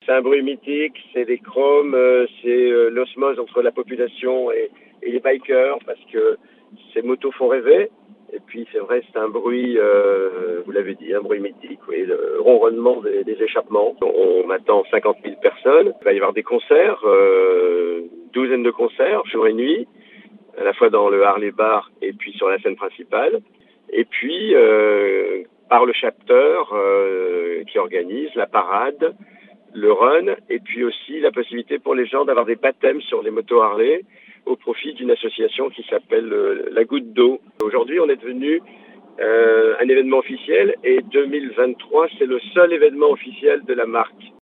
c'est un bruit mythique, c'est des chromes, c'est l'osmose entre la population et les bikers, parce que ces motos font rêver. Et puis c'est vrai, c'est un bruit, vous l'avez dit, un bruit mythique, oui, le ronronnement des échappements. On attend 50 000 personnes. Il va y avoir des concerts, douzaine de concerts, jour et nuit, à la fois dans le Harley Bar et puis sur la scène principale. Et puis, par le chapter qui organise la parade, le run, et puis aussi la possibilité pour les gens d'avoir des baptêmes sur les motos Harley au profit d'une association qui s'appelle La Goutte d'eau. Aujourd'hui, on est devenu un événement officiel et 2023, c'est le seul événement officiel de la marque.